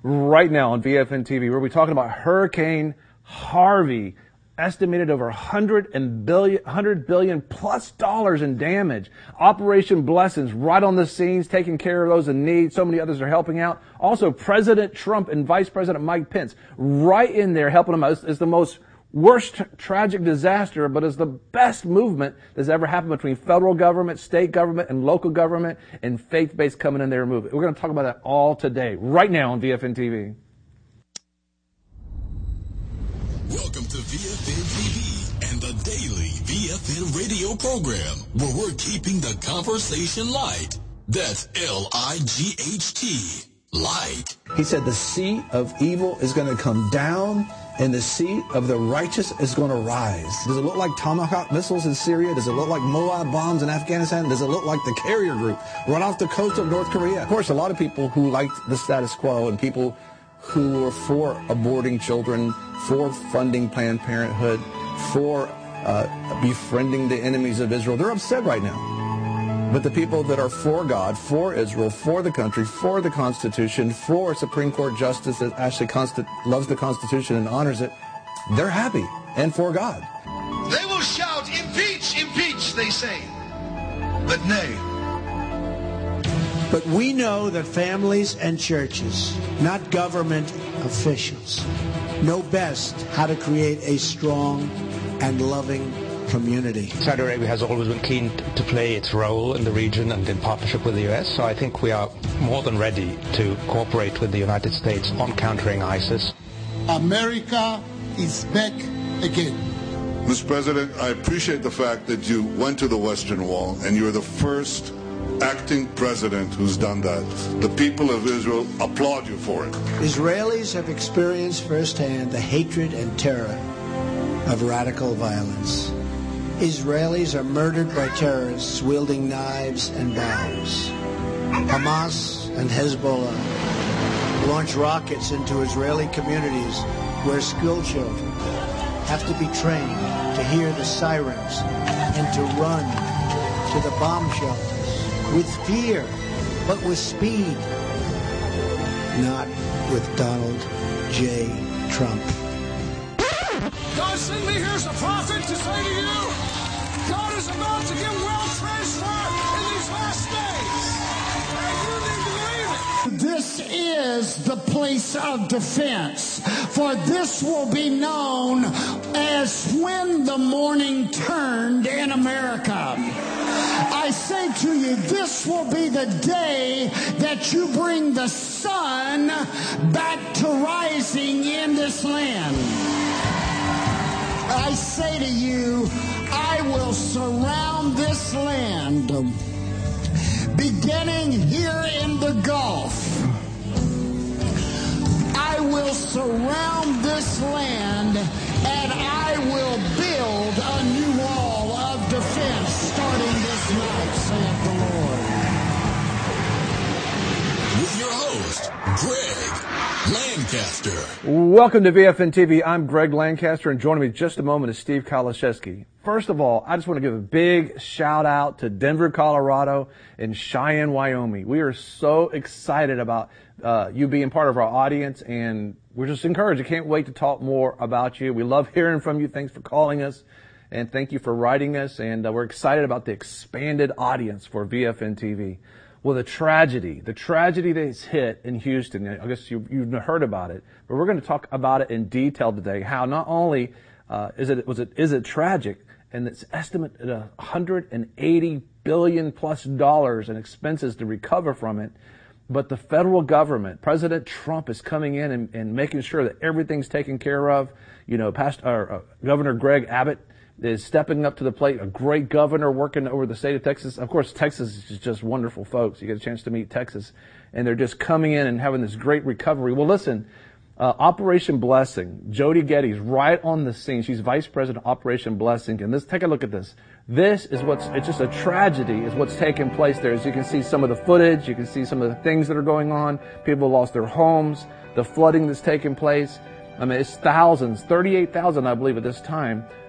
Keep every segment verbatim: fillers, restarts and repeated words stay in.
right now on V F N T V. We'll be talking about Hurricane Harvey, estimated over one hundred billion, one hundred billion plus dollars in damage. Operation Blessings, right on the scenes, taking care of those in need. So many others are helping out. Also, President Trump and Vice President Mike Pence, right in there helping them out. It's, it's the most worst tra- tragic disaster, but it's the best movement that's ever happened between federal government, state government, and local government, and faith-based coming in there and moving. We're going to talk about that all today, right now on V F N T V. Welcome to V F N T V and the daily V F N radio program, where we're keeping the conversation light. That's L I G H T, light. He said the seat of evil is going to come down and the seat of the righteous is going to rise. Does it look like Tomahawk missiles in Syria? Does it look like Moab bombs in Afghanistan? Does it look like the carrier group right off the coast of North Korea? Of course, a lot of people who liked the status quo and people who were for aborting children, for funding Planned Parenthood, for uh, befriending the enemies of Israel, they're upset right now. But the people that are for God, for Israel, for the country, for the Constitution, for Supreme Court justice that actually consti- loves the Constitution and honors it, they're happy and for God. They will shout, impeach, impeach, they say. But nay. But we know that families and churches, not government officials, know best how to create a strong and loving community. Saudi Arabia has always been keen to play its role in the region and in partnership with the U S, so I think we are more than ready to cooperate with the United States on countering ISIS. America is back again. Mister President, I appreciate the fact that you went to the Western Wall and you're the first acting president who's done that. The people of Israel applaud you for it. Israelis have experienced firsthand the hatred and terror of radical violence. Israelis are murdered by terrorists wielding knives and bombs. Hamas and Hezbollah launch rockets into Israeli communities where school children have to be trained to hear the sirens and to run to the bomb shelters with fear, but with speed, not with Donald J. Trump. God sent me here as a prophet to say to you, God is about to give wealth transfer in these last days. And you need to believe it. This is the place of defense, for this will be known as when the morning turned in America. I say to you, this will be the day that you bring the sun back to rising in this land. I say to you, I will surround this land, beginning here in the Gulf. I will surround this land, and I will build a new wall of defense starting this night, saith the Lord. With your host, Greg Lancaster. Welcome to V F N T V. I'm Greg Lancaster, and joining me in just a moment is Steve Kaliszewski. First of all, I just want to give a big shout out to Denver, Colorado, and Cheyenne, Wyoming. We are so excited about uh, you being part of our audience, and we're just encouraged. I can't wait to talk more about you. We love hearing from you. Thanks for calling us, and thank you for writing us, and uh, we're excited about the expanded audience for V F N T V. Well, the tragedy, the tragedy that's hit in Houston, I guess you, you've heard about it, but we're going to talk about it in detail today. How not only uh, is it was it is it tragic, and it's estimated at one hundred eighty billion plus dollars in expenses to recover from it, but the federal government, President Trump, is coming in and, and making sure that everything's taken care of. You know, past our uh, Governor Greg Abbott is stepping up to the plate, a great governor working over the state of Texas. Of course, Texas is just wonderful folks. You get a chance to meet Texas, and they're just coming in and having this great recovery. Well, listen, uh, Operation Blessing, Jody Getty's right on the scene. She's Vice President of Operation Blessing, and let's take a look at this. This is what's, it's just a tragedy is what's taking place there. As you can see some of the footage, you can see some of the things that are going on. People lost their homes, the flooding that's taking place. I mean, it's thousands, thirty-eight thousand, I believe, at this time,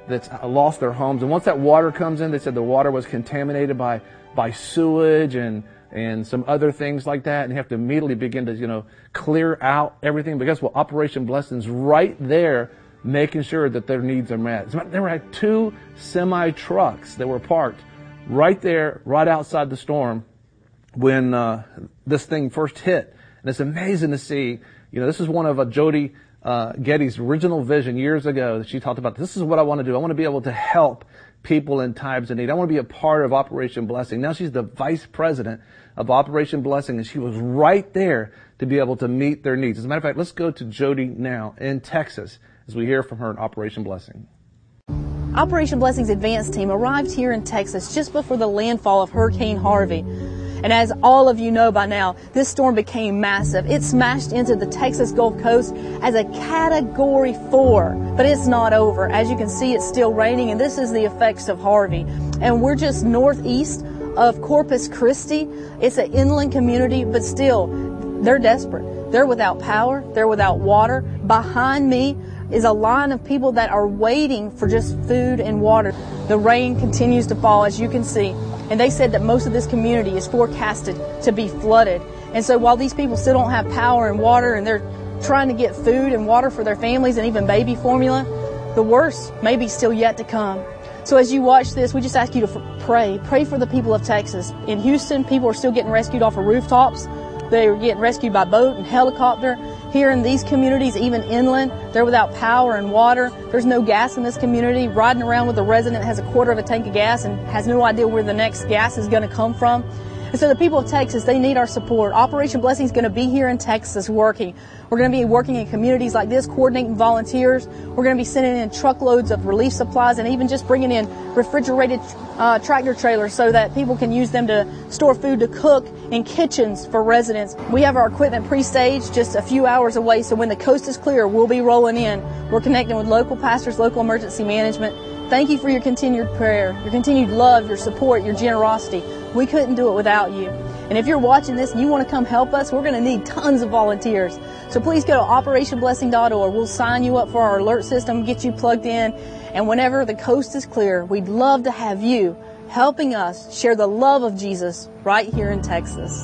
that's lost their homes. And once that water comes in, they said the water was contaminated by, by sewage and, and some other things like that. And you have to immediately begin to, you know, clear out everything. But guess what? Operation Blessing's right there making sure that their needs are met. There were like two semi-trucks that were parked right there, right outside the storm when uh, this thing first hit. And it's amazing to see, you know, this is one of uh, Jody uh, Getty's original vision years ago that she talked about. This is what I want to do. I want to be able to help people in times of need. I want to be a part of Operation Blessing. Now she's the vice president of Operation Blessing, and she was right there to be able to meet their needs. As a matter of fact, let's go to Jody now in Texas as we hear from her in Operation Blessing. Operation Blessing's advance team arrived here in Texas just before the landfall of Hurricane Harvey. And as all of you know by now, this storm became massive. It smashed into the Texas Gulf Coast as a Category four. But it's not over. As you can see, it's still raining, and this is the effects of Harvey. And we're just northeast of Corpus Christi. It's an inland community, but still, they're desperate. They're without power. They're without water. Behind me is a line of people that are waiting for just food and water. The rain continues to fall, as you can see. And they said that most of this community is forecasted to be flooded. And so while these people still don't have power and water, and they're trying to get food and water for their families and even baby formula, the worst may be still yet to come. So as you watch this, we just ask you to pray. Pray for the people of Texas. In Houston, people are still getting rescued off of rooftops. They are getting rescued by boat and helicopter. Here in these communities, even inland, they're without power and water. There's no gas in this community. Riding around with a resident that has a quarter of a tank of gas and has no idea where the next gas is going to come from. And so the people of Texas, they need our support. Operation Blessing is going to be here in Texas working. We're going to be working in communities like this, coordinating volunteers. We're going to be sending in truckloads of relief supplies and even just bringing in refrigerated uh, tractor trailers so that people can use them to store food to cook in kitchens for residents. We have our equipment pre-staged just a few hours away, so when the coast is clear, we'll be rolling in. We're connecting with local pastors, local emergency management. Thank you for your continued prayer, your continued love, your support, your generosity. We couldn't do it without you. And if you're watching this and you want to come help us, we're going to need tons of volunteers. So please go to operation blessing dot org. We'll sign you up for our alert system, get you plugged in. And whenever the coast is clear, we'd love to have you helping us share the love of Jesus right here in Texas.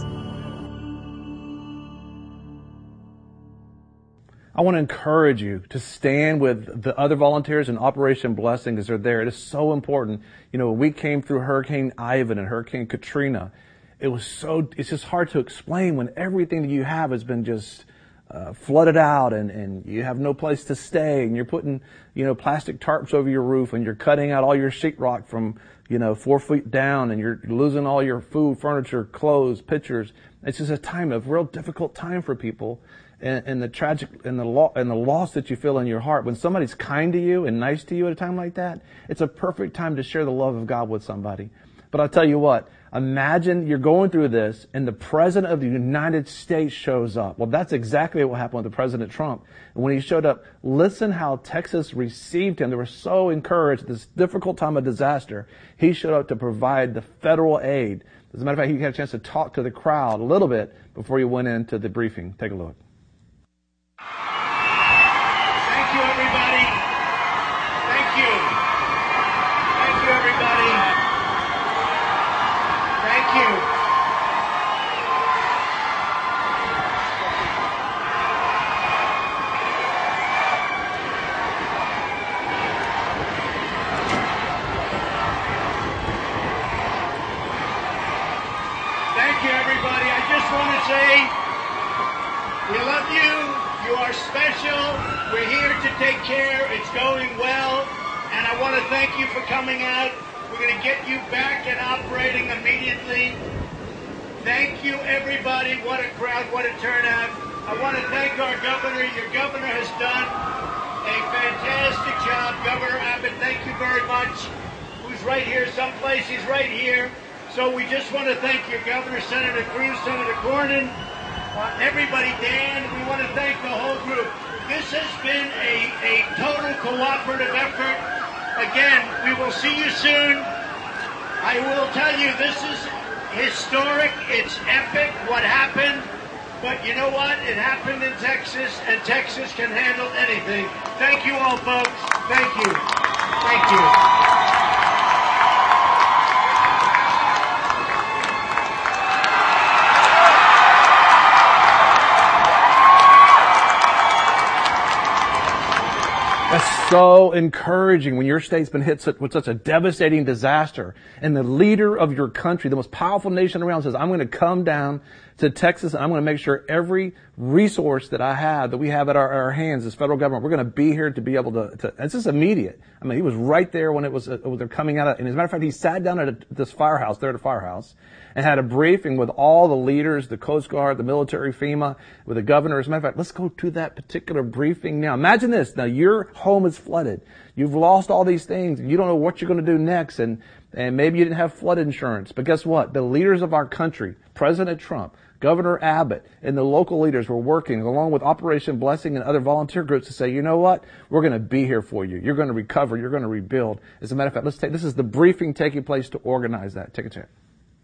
I want to encourage you to stand with the other volunteers in Operation Blessing as they're there. It is so important. You know, we came through Hurricane Ivan and Hurricane Katrina. It was so, it's just hard to explain when everything that you have has been just uh, flooded out and, and you have no place to stay and you're putting, you know, plastic tarps over your roof and you're cutting out all your sheetrock from, you know, four feet down and you're losing all your food, furniture, clothes, pictures. It's just a time of real difficult time for people. And, and the tragic and the lo- and the loss that you feel in your heart when somebody's kind to you and nice to you at a time like that, it's a perfect time to share the love of God with somebody. But I'll tell you what, imagine you're going through this and the President of the United States shows up. Well, that's exactly what happened with President Trump. And when he showed up, listen how Texas received him. They were so encouraged at this difficult time of disaster. He showed up to provide the federal aid. As a matter of fact, he had a chance to talk to the crowd a little bit before he went into the briefing. Take a look. Thank you, everybody. Thank you. Thank you, everybody. Thank you. Thank you, everybody. I just want to say we love you. You are special. We're here to take care. It's going well. And I want to thank you for coming out. We're going to get you back and operating immediately. Thank you, everybody. What a crowd. What a turnout. I want to thank our governor. Your governor has done a fantastic job. Governor Abbott, thank you very much. Who's right here someplace? He's right here. So we just want to thank your governor, Senator Cruz, Senator Cornyn. Uh, everybody, Dan, we want to thank the whole group. This has been a, a total cooperative effort. Again, we will see you soon. I will tell you, this is historic. It's epic what happened. But you know what? It happened in Texas, and Texas can handle anything. Thank you all, folks. Thank you. Thank you. That's so encouraging when your state's been hit with such a devastating disaster and the leader of your country, the most powerful nation around, says, I'm going to come down to Texas and I'm going to make sure every resource that I have, that we have at our, our hands as federal government, we're going to be here to be able to, to, it's just immediate. I mean, he was right there when it was, uh, when they're coming out of, and as a matter of fact, he sat down at a, this firehouse, there at a firehouse, and had a briefing with all the leaders, the Coast Guard, the military, FEMA, with the governor. As a matter of fact, let's go to that particular briefing now. Imagine this. Now, your home is flooded. You've lost all these things, and you don't know what you're going to do next, and, and maybe you didn't have flood insurance. But guess what? The leaders of our country, President Trump, Governor Abbott, and the local leaders were working along with Operation Blessing and other volunteer groups to say, you know what? We're going to be here for you. You're going to recover. You're going to rebuild. As a matter of fact, let's take, this is the briefing taking place to organize that. Take a check.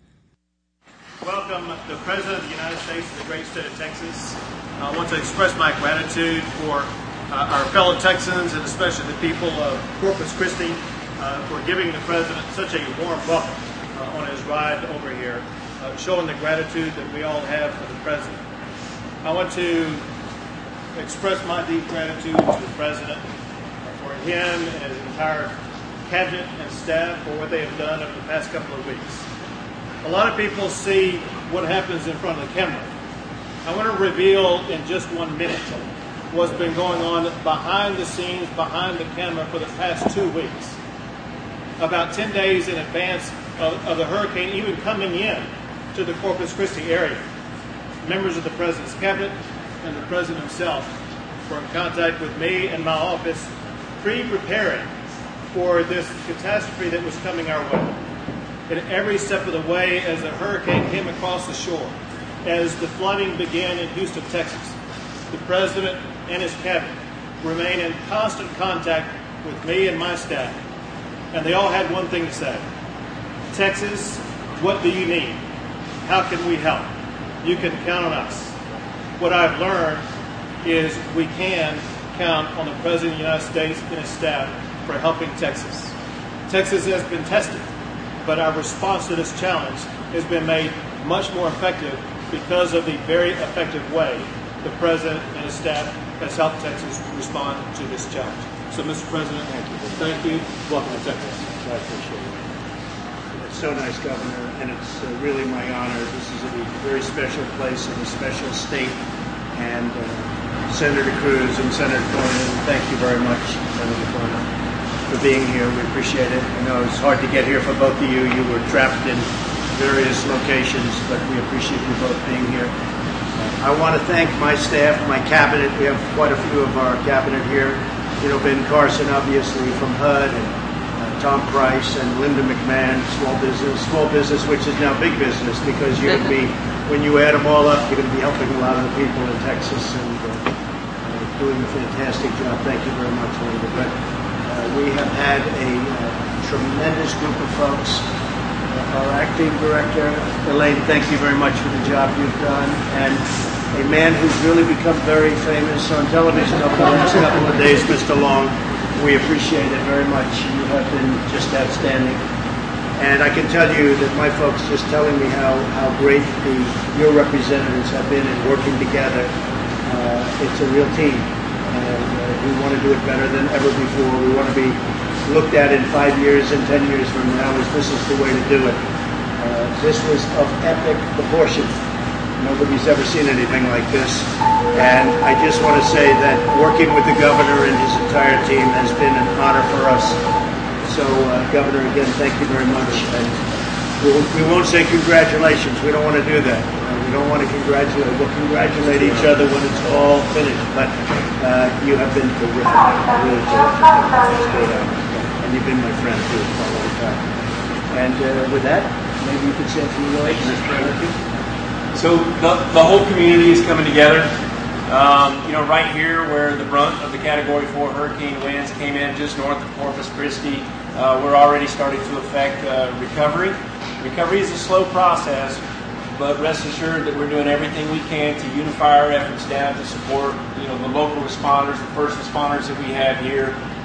Welcome the President of the United States to the great state of Texas. I want to express my gratitude for uh, our fellow Texans and especially the people of Corpus Christi uh, for giving the President such a warm welcome uh, on his ride over here, uh, showing the gratitude that we all have for the President. I want to express my deep gratitude to the President uh, for him and his entire cabinet and staff for what they have done over the past couple of weeks. A lot of people see what happens in front of the camera. I want to reveal in just one minute what's been going on behind the scenes, behind the camera for the past two weeks. About ten days in advance of, of the hurricane even coming in to the Corpus Christi area, members of the President's cabinet and the President himself were in contact with me and my office, pre-preparing for this catastrophe that was coming our way. And every step of the way as the hurricane came across the shore, as the flooding began in Houston, Texas, the President and his cabinet remained in constant contact with me and my staff. And they all had one thing to say: Texas, what do you need? How can we help? You can count on us. What I've learned is we can count on the President of the United States and his staff for helping Texas. Texas has been tested, but our response to this challenge has been made much more effective because of the very effective way the President and his staff has helped Texas respond to this challenge. So, Mister President, thank you. Thank you. Welcome to Texas. I appreciate it. It's so nice, Governor, and it's uh, really my honor. This is a very special place and a special state. And uh, Senator Cruz and Senator Cornyn, thank you very much, Senator Cornyn, for being here. We appreciate it. I know it's hard to get here for both of you. You were trapped in various locations, but we appreciate you both being here. I want to thank my staff, my cabinet. We have quite a few of our cabinet here. You know, Ben Carson, obviously, from H U D, and uh, Tom Price and Linda McMahon, small business, small business, which is now big business, because you're going to be, when you add them all up, you're going to be helping a lot of the people in Texas and uh, uh, doing a fantastic job. Thank you very much, Linda. But uh, we have had a uh, tremendous group of folks. Uh, our acting director, Elaine, thank you very much for the job you've done. And a man who's really become very famous on television over the last couple of days, Mister Long. We appreciate it very much. You have been just outstanding. And I can tell you that my folks just telling me how, how great the, your representatives have been in working together. Uh, it's a real team. And uh, we want to do it better than ever before. We want to be looked at in five years and ten years from now as this is the way to do it. Uh, this was of epic proportion. Nobody's ever seen anything like this. And I just want to say that working with the governor and his entire team has been an honor for us. So, uh, Governor, again, thank you very much. And we'll, we won't say congratulations. We don't want to do that. Uh, we don't want to congratulate. We'll congratulate each other when it's all finished. But uh, you have been terrific. Really terrific. And you've been my friend, too, for a long time. And uh, with that, maybe you could say a few words. Thank you. So the, the whole community is coming together. Um, you know, right here where the brunt of the Category four hurricane winds came in just north of Corpus Christi, uh, we're already starting to affect uh, recovery. Recovery is a slow process, but rest assured that we're doing everything we can to unify our efforts down to support, you know, the local responders, the first responders that we have here,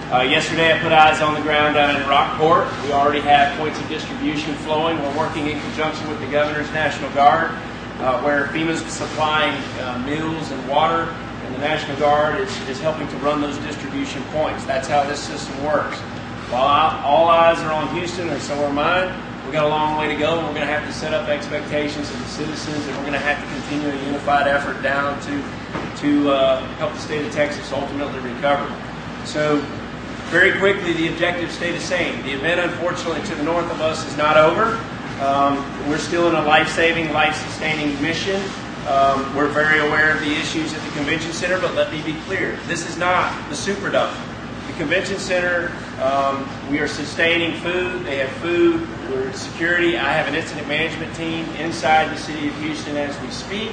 Uh, yesterday I put eyes on the ground down in Rockport. We already have points of distribution flowing. We're working in conjunction with the Governor's National Guard, uh, where FEMA's supplying uh, meals and water, and the National Guard is, is helping to run those distribution points. That's how this system works. While I, all eyes are on Houston, and so are mine, we've got a long way to go, and we're going to have to set up expectations of the citizens, and we're going to have to continue a unified effort down to, to uh, help the state of Texas ultimately recover. So, very quickly, the objectives stay the same. The event, unfortunately, to the north of us is not over. Um, we're still in a life-saving, life-sustaining mission. Um, we're very aware of the issues at the convention center, but let me be clear. This is not the Superdome. The convention center, um, we are sustaining food. They have food. We're security. I have an incident management team inside the city of Houston as we speak.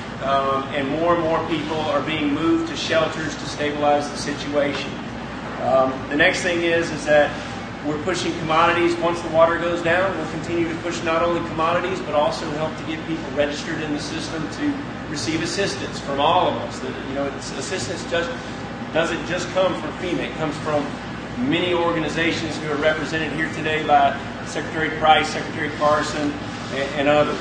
Um, and more and more people are being moved to shelters to stabilize the situation. Um, the next thing is, is that we're pushing commodities. Once the water goes down, we'll continue to push not only commodities, but also help to get people registered in the system to receive assistance from all of us. That, you know, it's, assistance just doesn't just come from FEMA. It comes from many organizations who are represented here today by Secretary Price, Secretary Carson, and, and others.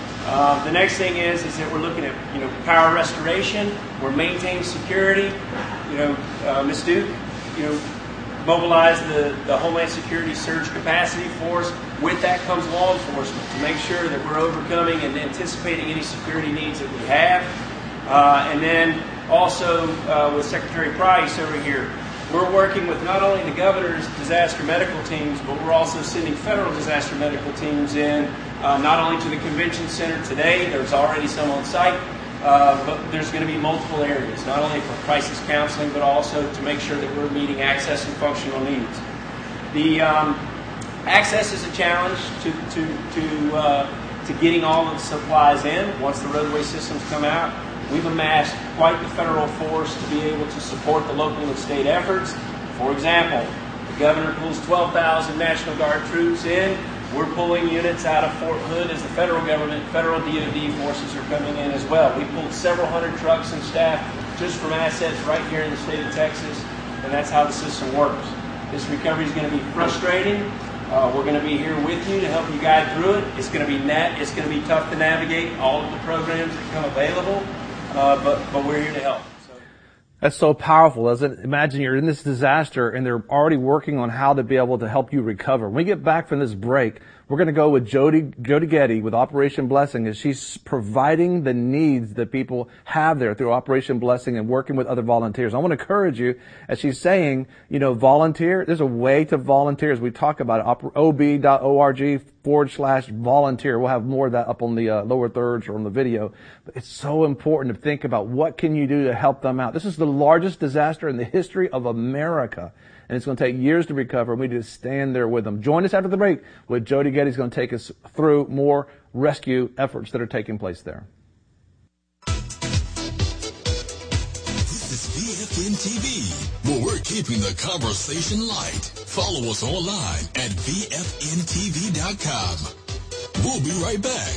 Uh, the next thing is, is that we're looking at, you know, power restoration. We're maintaining security. You know, uh, Miz Duke, you know, mobilize the, the Homeland Security Surge Capacity Force. With that comes law enforcement to make sure that we're overcoming and anticipating any security needs that we have. Uh, and then also uh, with Secretary Price over here, we're working with not only the governor's disaster medical teams, but we're also sending federal disaster medical teams in, uh, not only to the convention center today, there's already some on site, Uh, but there's going to be multiple areas, not only for crisis counseling, but also to make sure that we're meeting access and functional needs. The um, access is a challenge to to to uh, to getting all of the supplies in. Once the roadway systems come out, we've amassed quite the federal force to be able to support the local and state efforts. For example, the governor pulls twelve thousand National Guard troops in. We're pulling units out of Fort Hood as the federal government, federal D O D forces are coming in as well. We pulled several hundred trucks and staff just from assets right here in the state of Texas, and that's how the system works. This recovery is going to be frustrating. Uh, we're going to be here with you to help you guide through it. It's going to be net. It's going to be tough to navigate all of the programs that come available, uh, but but we're here to help. That's so powerful, doesn't it? Imagine you're in this disaster and they're already working on how to be able to help you recover. When we get back from this break, we're going to go with Jody, Jody Getty with Operation Blessing as she's providing the needs that people have there through Operation Blessing and working with other volunteers. I want to encourage you, as she's saying, you know, volunteer. There's a way to volunteer as we talk about it. ob.org forward slash volunteer. We'll have more of that up on the uh, lower thirds or on the video. But it's so important to think about what can you do to help them out. This is the largest disaster in the history of America. And it's going to take years to recover. We need to stand there with them. Join us after the break with Jody Getty. Who's going to take us through more rescue efforts that are taking place there. This is V F N T V, where we're keeping the conversation light. Follow us online at V F N T V dot com. We'll be right back.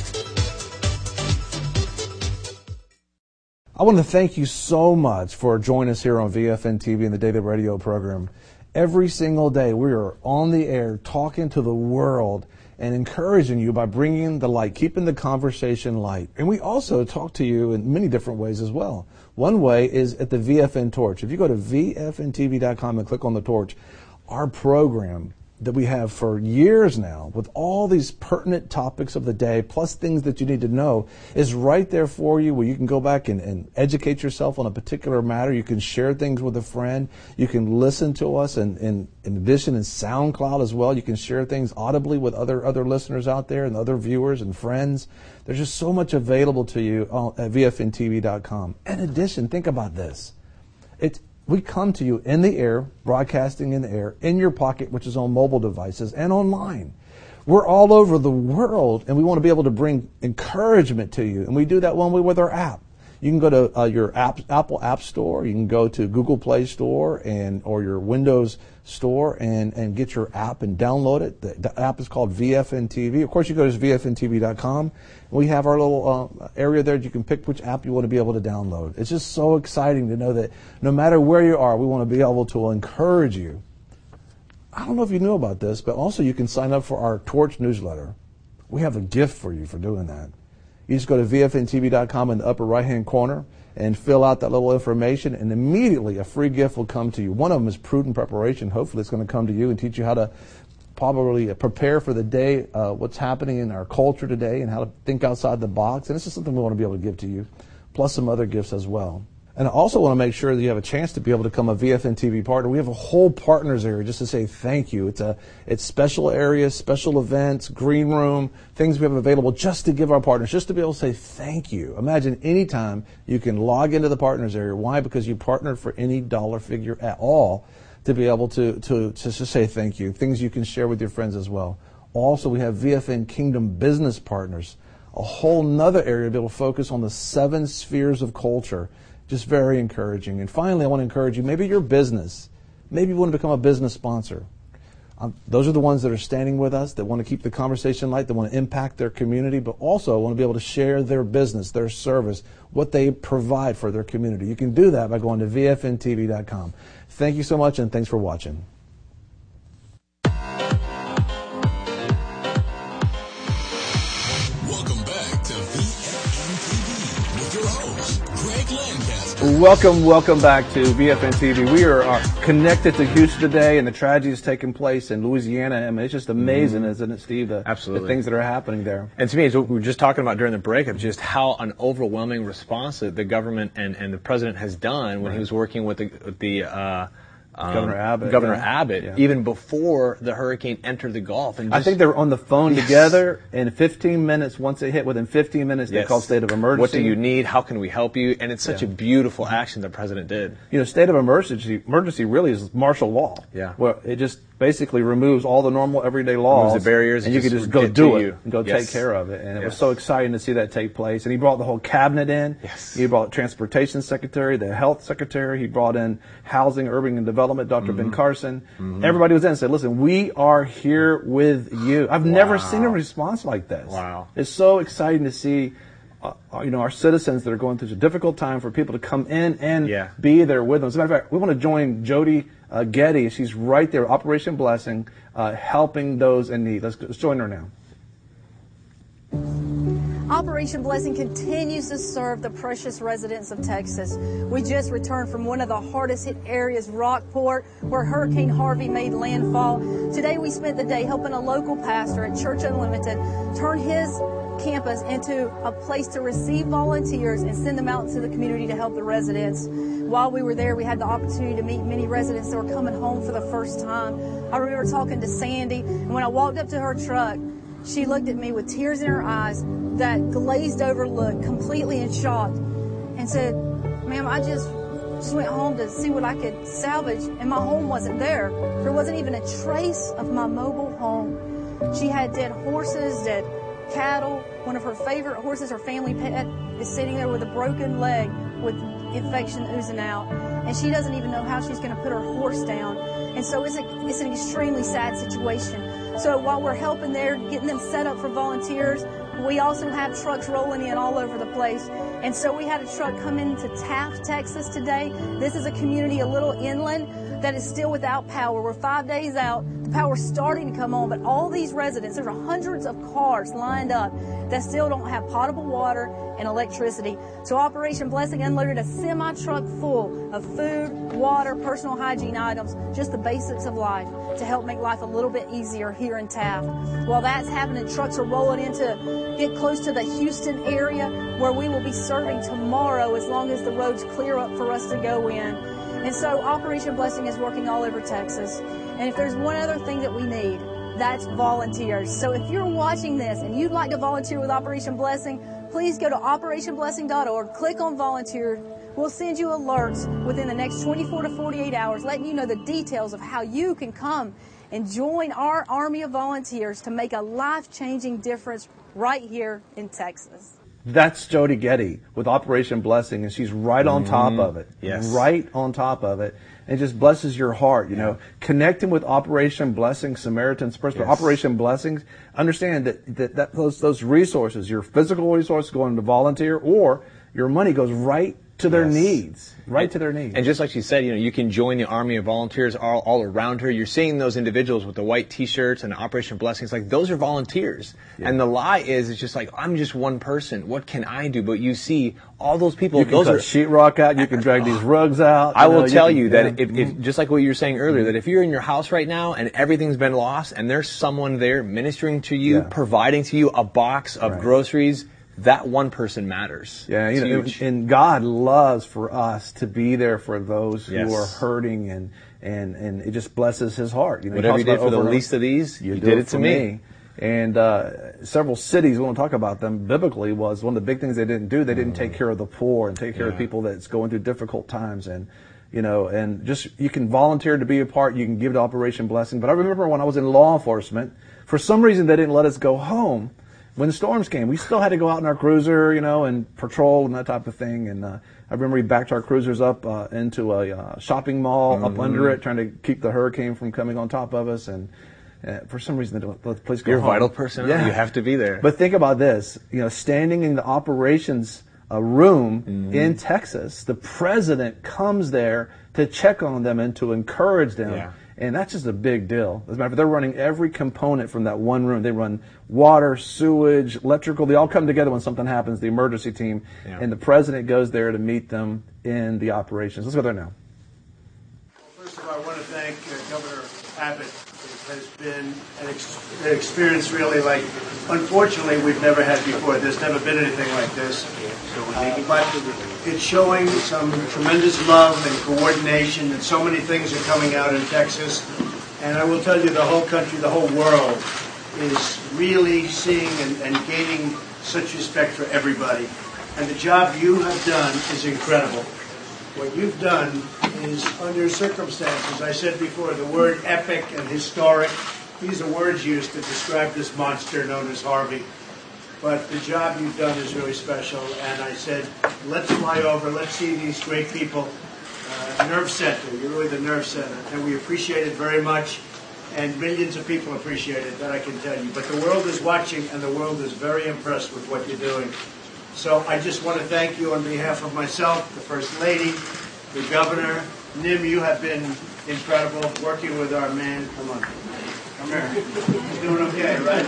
I want to thank you so much for joining us here on V F N T V and the Daily Radio program. Every single day we are on the air talking to the world and encouraging you by bringing the light, keeping the conversation light. And we also talk to you in many different ways as well. One way is at the V F N Torch. If you go to V F N T V dot com and click on the torch, our program that we have for years now with all these pertinent topics of the day plus things that you need to know is right there for you, where you can go back and, and educate yourself on a particular matter. You can share things with a friend. You can listen to us, and, and in addition in SoundCloud as well. You can share things audibly with other other listeners out there and other viewers and friends. There's just so much available to you at V F N T V dot com. In addition, think about this. It's We come to you in the air, broadcasting in the air, in your pocket, which is on mobile devices, and online. We're all over the world, and we want to be able to bring encouragement to you, and we do that one way with our app. You can go to uh, your app, Apple App Store. You can go to Google Play Store and or your Windows Store and, and get your app and download it. The, the app is called V F N T V. Of course, you go to V F N T V dot com. We have our little uh, area there. You can pick which app you want to be able to download. It's just so exciting to know that no matter where you are, we want to be able to encourage you. I don't know if you knew about this, but also you can sign up for our Torch newsletter. We have a gift for you for doing that. You just go to V F N T V dot com in the upper right-hand corner and fill out that little information, and immediately a free gift will come to you. One of them is Prudent Preparation. Hopefully it's going to come to you and teach you how to probably prepare for the day, uh, what's happening in our culture today, and how to think outside the box. And it's just something we want to be able to give to you, plus some other gifts as well. And I also want to make sure that you have a chance to be able to become a V F N T V partner. We have a whole partners area just to say thank you. It's a it's special areas, special events, green room, things we have available just to give our partners, just to be able to say thank you. Imagine any time you can log into the partners area. Why? Because you partnered for any dollar figure at all to be able to, to, to just say thank you. Things you can share with your friends as well. Also, we have V F N Kingdom Business Partners, a whole nother area to be able to focus on the seven spheres of culture. Just very encouraging. And finally, I want to encourage you, maybe your business, maybe you want to become a business sponsor. Um, those are the ones that are standing with us, that want to keep the conversation light, that want to impact their community, but also want to be able to share their business, their service, what they provide for their community. You can do that by going to V F N T V dot com. Thank you so much, and thanks for watching. Welcome, welcome back to V F N T V. We are, are connected to Houston today, and the tragedies taking place in Louisiana. I mean, it's just amazing, mm-hmm. isn't it, Steve? The, Absolutely. The things that are happening there. And to me, it's what we were just talking about during the break of just how an overwhelming response that the government and, and the president has done when right. he was working with the, with the uh, Um, Governor Abbott. Governor yeah. Abbott, yeah. even before the hurricane entered the Gulf. And I think they were on the phone yes. together in fifteen minutes. Once it hit, within fifteen minutes, they yes. called state of emergency. What do you need? How can we help you? And it's such yeah. a beautiful action the president did. You know, state of emergency emergency really is martial law. Yeah. Well, it just basically removes all the normal everyday laws. Removes the barriers. And you just can just go do it you. and go yes. take care of it. And it yes. was so exciting to see that take place. And he brought the whole cabinet in. Yes. He brought Transportation Secretary, the Health Secretary. He brought in Housing, Urban and Development, Doctor Mm-hmm. Ben Carson. Mm-hmm. Everybody was in and said, listen, we are here with you. I've wow. never seen a response like this. Wow. It's so exciting to see Uh, you know, our citizens that are going through a difficult time, for people to come in and yeah. be there with them. As a matter of fact, we want to join Jody uh, Getty. She's right there, Operation Blessing, uh, helping those in need. Let's, let's join her now. Operation Blessing continues to serve the precious residents of Texas. We just returned from one of the hardest hit areas, Rockport, where Hurricane Harvey made landfall. Today we spent the day helping a local pastor at Church Unlimited turn his campus into a place to receive volunteers and send them out into the community to help the residents. While we were there, we had the opportunity to meet many residents that were coming home for the first time. I remember talking to Sandy, and when I walked up to her truck, she looked at me with tears in her eyes, that glazed over look, completely in shock, and said, ma'am, I just, just went home to see what I could salvage, and my home wasn't there. There wasn't even a trace of my mobile home. She had dead horses, dead cattle. One of her favorite horses, her family pet, is sitting there with a broken leg with infection oozing out, and she doesn't even know how she's going to put her horse down. And so it's, a, it's an extremely sad situation. So while we're helping there, getting them set up for volunteers, we also have trucks rolling in all over the place. And so we had a truck come into Taft, Texas today. This is a community a little inland that is still without power. We're five days out. The power's starting to come on, but all these residents, there are hundreds of cars lined up that still don't have potable water and electricity. So Operation Blessing unloaded a semi-truck full of food, water, personal hygiene items, just the basics of life to help make life a little bit easier here in Taft. While that's happening, trucks are rolling in to get close to the Houston area, where we will be serving tomorrow as long as the roads clear up for us to go in. And so Operation Blessing is working all over Texas. And if there's one other thing that we need, that's volunteers. So if you're watching this and you'd like to volunteer with Operation Blessing, please go to operation blessing dot org, click on volunteer. We'll send you alerts within the next twenty-four to forty-eight hours, letting you know the details of how you can come and join our army of volunteers to make a life-changing difference right here in Texas. That's Jody Getty with Operation Blessing, and she's right on top of it. Yes. Right on top of it. And it just blesses your heart, you know. Connecting with Operation Blessing, Samaritan's Purse, Yes. Operation Blessings, understand that, that, that those, those resources, your physical resources going to volunteer, or your money goes right to their Yes. needs. Right to their needs. And just like she said, you know, you can join the army of volunteers all, all around her. You're seeing those individuals with the white T-shirts and Operation Blessings. Like, those are volunteers. Yeah. And the lie is, it's just like, I'm just one person. What can I do? But you see all those people. You can those cut are sheetrock out. You can drag these rugs out. I you know, will tell can- you yeah. that if, if, just like what you were saying earlier, that if you're in your house right now and everything's been lost and there's someone there ministering to you, Yeah. providing to you a box of Right. groceries, that one person matters. Yeah, you It's know, huge. and God loves for us to be there for those Yes. who are hurting, and, and, and it just blesses His heart. You know, he Whatever talks you did about for the over and least over, of these, you do did it to for me. And uh, several cities, we want to talk about them biblically, was one of the big things they didn't do. They didn't take care of the poor and take care of Yeah. people that's going through difficult times. And, you know, and just, you can volunteer to be a part, you can give to Operation Blessing. But I remember when I was in law enforcement, for some reason they didn't let us go home when the storms came. We still had to go out in our cruiser, you know, and patrol and that type of thing. And uh, I remember we backed our cruisers up uh, into a uh, shopping mall up Mhm. under it, trying to keep the hurricane from coming on top of us. And uh, for some reason, they don't let the police go You're a home. vital personnel. Yeah. You have to be there. But think about this, you know, standing in the operations uh, room Mhm. in Texas, the president comes there to check on them and to encourage them. Yeah. And that's just a big deal. As a matter of fact, they're running every component from that one room. They run water, sewage, electrical. They all come together when something happens, the emergency team. Yeah. And the president goes there to meet them in the operations. Let's go there now. First of all, I want to thank uh, Governor Abbott. It has been an, ex- an experience really like, unfortunately, we've never had before. There's never been anything like this. Uh, but it's showing some tremendous love and coordination, and so many things are coming out in Texas. And I will tell you, the whole country, the whole world is really seeing and, and gaining such respect for everybody. And the job you have done is incredible. What you've done is, under circumstances, I said before, the word epic and historic, these are words used to describe this monster known as Harvey. But the job you've done is really special, and I said, let's fly over, let's see these great people. Uh, Nerve Center, you're really the nerve center, and we appreciate it very much, and millions of people appreciate it, that I can tell you. But the world is watching, and the world is very impressed with what you're doing. So I just want to thank you on behalf of myself, the First Lady, the Governor. Nim, you have been incredible working with our man. Come on. Come here. He's doing okay, right?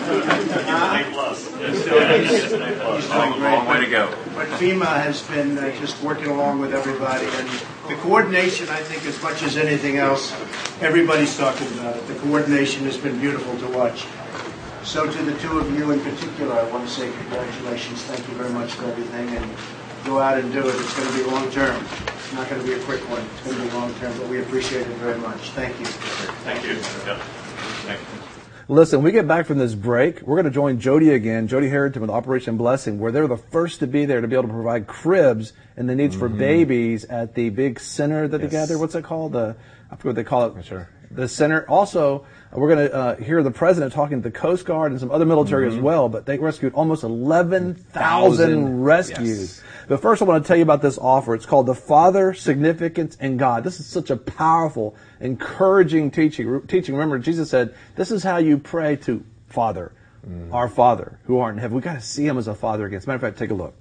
A plus. He's doing, he's, he's doing Long, great. long way to go. But FEMA has been uh, just working along with everybody. And the coordination, I think, as much as anything else, everybody's talking about it. The coordination has been beautiful to watch. So to the two of you in particular, I want to say congratulations. Thank you very much for everything. And go out and do it. It's going to be long term. It's not going to be a quick one. It's going to be long term, but we appreciate it very much. Thank you. Thank you. Yep. Thank you. Listen, when we get back from this break, we're going to join Jody again, Jody Harrington with Operation Blessing, where they're the first to be there to be able to provide cribs and the needs for Mhm. babies at the big center that they gather. What's it called? The I forget what they call it. Sure. The center. Also, we're going to uh, hear the president talking to the Coast Guard and some other military Mhm. as well. But they rescued almost eleven thousand rescues. Yes. But first, I want to tell you about this offer. It's called The Father, Significance, and God. This is such a powerful, encouraging teaching. Teaching. Remember, Jesus said, "This is how you pray to Father, our Father who art in heaven." We got to see Him as a Father again. As a matter of fact, take a look.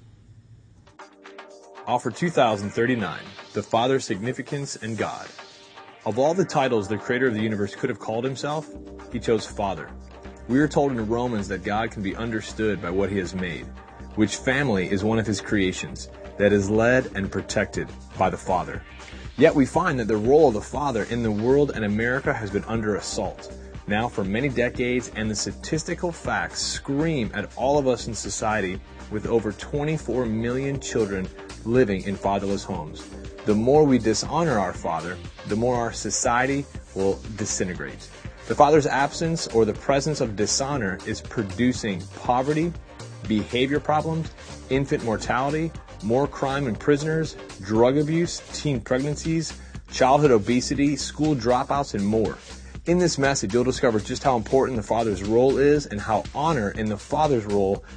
Offer two thousand thirty-nine, The Father, Significance, and God. Of all the titles the creator of the universe could have called himself, he chose Father. We are told in Romans that God can be understood by what he has made, which family is one of his creations that is led and protected by the Father. Yet we find that the role of the Father in the world and America has been under assault now for many decades, and the statistical facts scream at all of us in society, with over twenty-four million children living in fatherless homes. The more we dishonor our Father, the more our society will disintegrate. The Father's absence or the presence of dishonor is producing poverty, behavior problems, infant mortality, more crime and prisoners, drug abuse, teen pregnancies, childhood obesity, school dropouts, and more. In this message, you'll discover just how important the Father's role is and how honor in the Father's role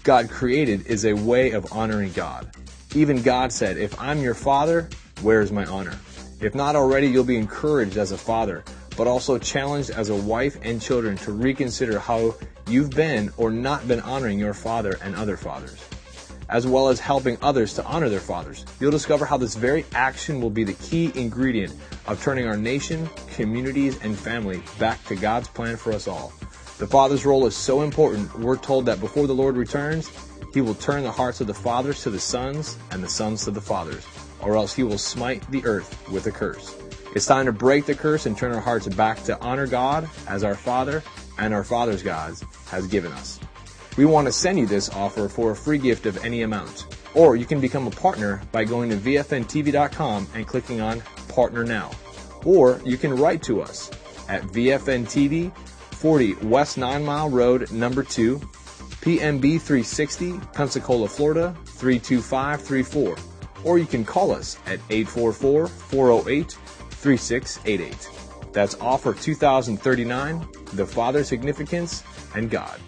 God created is a way of honoring God. Even God said, if I'm your father, where is my honor? If not already, you'll be encouraged as a father, but also challenged as a wife and children to reconsider how you've been or not been honoring your father and other fathers, as well as helping others to honor their fathers. You'll discover how this very action will be the key ingredient of turning our nation, communities, and family back to God's plan for us all. The father's role is so important, we're told that before the Lord returns, he will turn the hearts of the fathers to the sons and the sons to the fathers, or else he will smite the earth with a curse. It's time to break the curse and turn our hearts back to honor God as our Father and our Father's God has given us. We want to send you this offer for a free gift of any amount. Or you can become a partner by going to V F N T V dot com and clicking on Partner Now. Or you can write to us at V F N T V, forty West Nine Mile Road, number two, P M B three sixty, Pensacola, Florida, three two five three four. Or you can call us at eight four four, four oh eight, three six eight eight. That's offer two thousand thirty-nine, The Father, Significance, and God.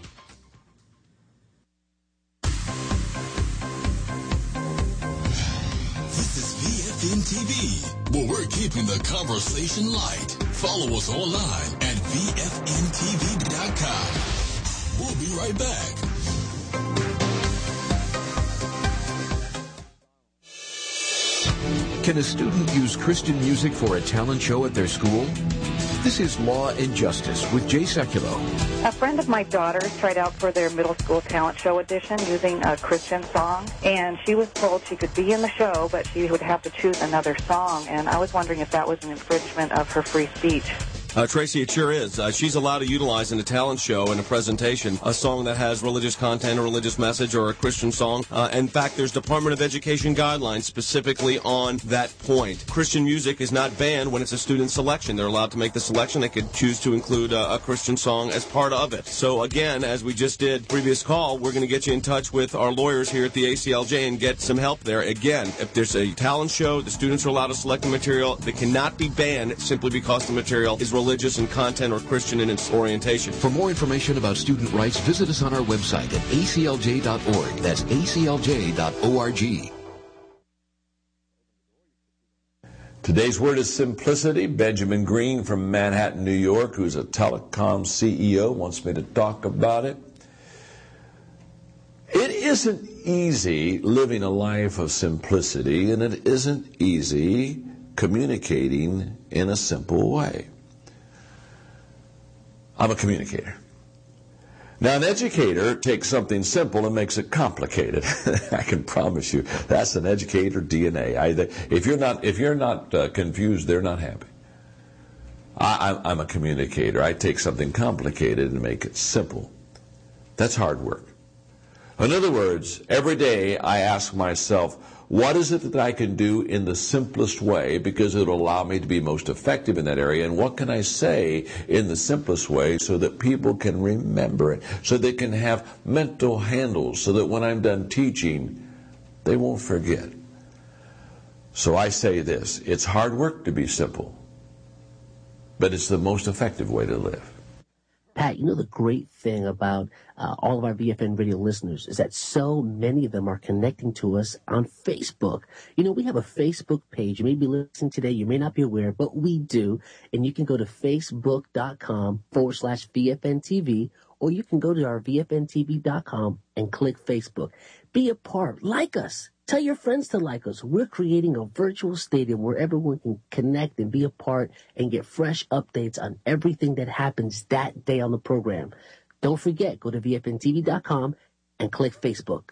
This is V F N T V, where we're keeping the conversation light. Follow us online at V F N T V dot com. We'll be right back. Can a student use Christian music for a talent show at their school? This is Law and Justice with Jay Sekulow. A friend of my daughter's tried out for their middle school talent show audition using a Christian song, and she was told she could be in the show, but she would have to choose another song, and I was wondering if that was an infringement of her free speech. Uh, Tracy, it sure is. Uh, she's allowed to utilize in a talent show and a presentation a song that has religious content, a religious message, or a Christian song. Uh, in fact, there's Department of Education guidelines specifically on that point. Christian music is not banned when it's a student selection. They're allowed to make the selection. They could choose to include a, a Christian song as part of it. So again, as we just did previous call, we're going to get you in touch with our lawyers here at the A C L J and get some help there. Again, if there's a talent show, the students are allowed to select the material. They cannot be banned simply because the material is religious in content or Christian in its orientation. For more information about student rights, visit us on our website at A C L J dot org. That's A C L J dot org. Today's word is simplicity. Benjamin Green from Manhattan, New York, who's a telecom C E O, wants me to talk about it. It isn't easy living a life of simplicity, and it isn't easy communicating in a simple way. I'm a communicator. Now, an educator takes something simple and makes it complicated. I can promise you, that's an educator D N A. I, if you're not, if you're not uh, confused, they're not happy. I, I'm a communicator. I take something complicated and make it simple. That's hard work. In other words, every day I ask myself, what is it that I can do in the simplest way because it will allow me to be most effective in that area? And what can I say in the simplest way so that people can remember it, so they can have mental handles, so that when I'm done teaching, they won't forget? So I say this, it's hard work to be simple, but it's the most effective way to live. Pat, you know the great thing about uh, all of our V F N radio listeners is that so many of them are connecting to us on Facebook. You know, we have a Facebook page. You may be listening today. You may not be aware, but we do. And you can go to facebook.com forward slash VFNTV, or you can go to our V F N T V dot com and click Facebook. Be a part. Like us. Tell your friends to like us. We're creating a virtual stadium where everyone can connect and be a part and get fresh updates on everything that happens that day on the program. Don't forget, go to V F N T V dot com and click Facebook.